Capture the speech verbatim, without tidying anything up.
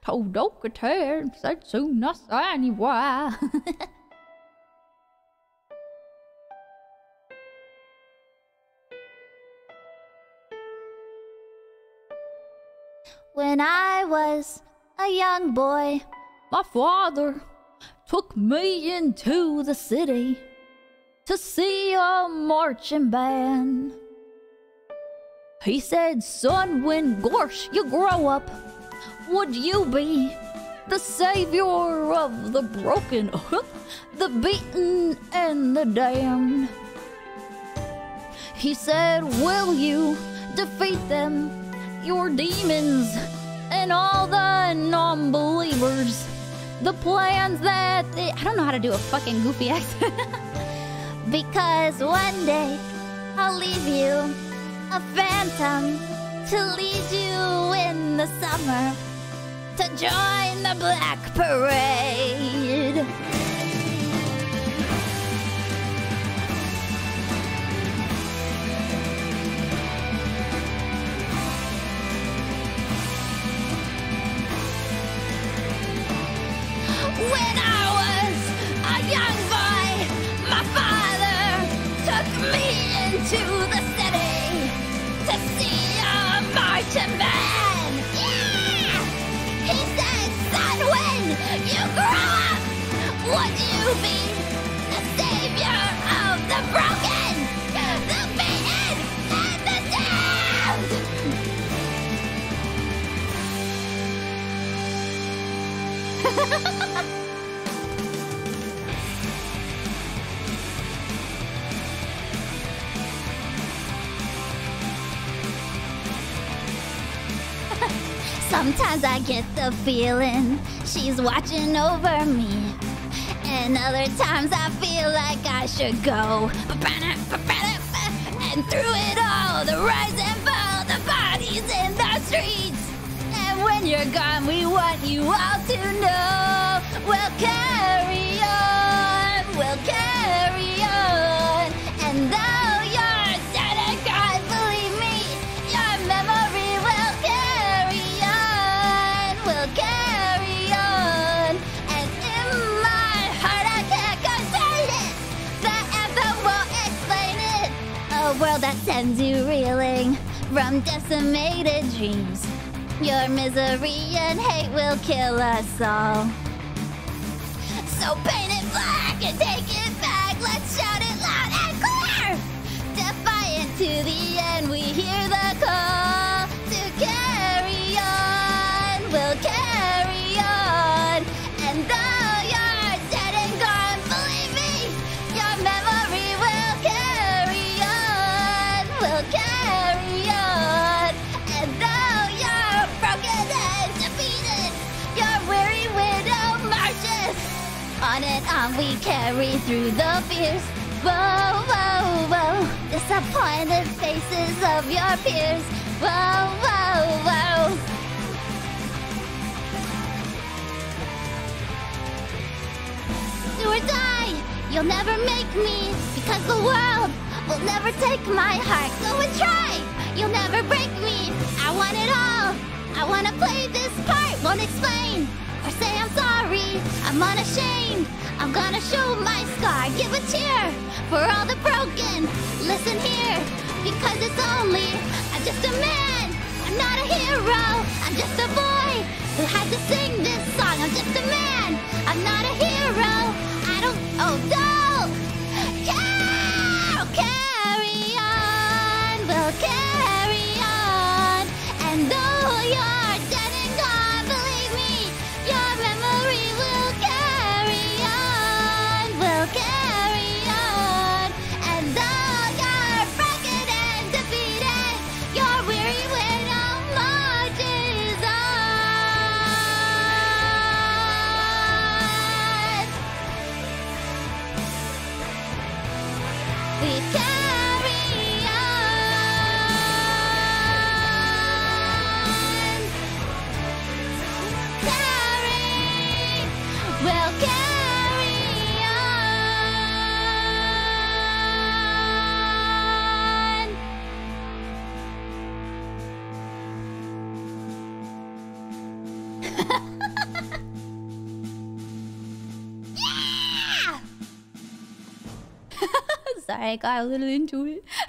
told Okater and said soon I saw anyway. When I was a young boy, my father took me into the city to see a marching band. He said, son, when gosh you grow up, would you be the savior of the broken, the beaten, and the damned? He said, will you defeat them, your demons, and all the non-believers? The plans that they, I don't know how to do a fucking goofy accent. Because one day I'll leave you a phantom to lead you in the summer to join the Black Parade. When I was a young boy, my father took me into the city to see a marching band. Yeah! He said, son, when you grow up, would you be the savior of the broken, the beaten, and the damned? Sometimes I get the feeling she's watching over me, and other times I feel like I should go. And through it all, the rise and fall, the bodies in the streets. And when you're gone, we want you all to know we'll carry on, we'll carry on. And though you're dead and gone, believe me, your memory will carry on, will carry on. And in my heart I can't contain it, the anthem won't explain it. A world that sends you reeling from decimated dreams. Your misery and hate will kill us all. So paint it black and take it back. Let's shout it loud and clear. Defiant to the end, we hear the call to carry on. We'll carry on. And though you're dead and gone, believe me, your memory will carry on. We'll carry on. And though you're broken and defeated, your weary widow marches. On and on we carry through the fears. Whoa, whoa, whoa. Disappointed faces of your peers. Whoa, whoa, whoa. Do or die, you'll never make me, because the world will never take my heart. Go and try, you'll never break me. I want it all, I wanna play this part. Won't explain or say I'm sorry, I'm unashamed. I'm gonna show my scar, give a cheer for all the broken. Listen here, because it's only, I'm just a man, I'm not a hero. I'm just a boy who had to sing this song. I'm just a man, I'm not a hero. I don't, oh, don't care, carry on, we'll carry on. And though you're dead and gone, believe me, your memory will carry on, will carry on. And though you're broken and defeated, your weary widow marches on. We carry on. Carry, we'll carry on. sorry, I got a little into it.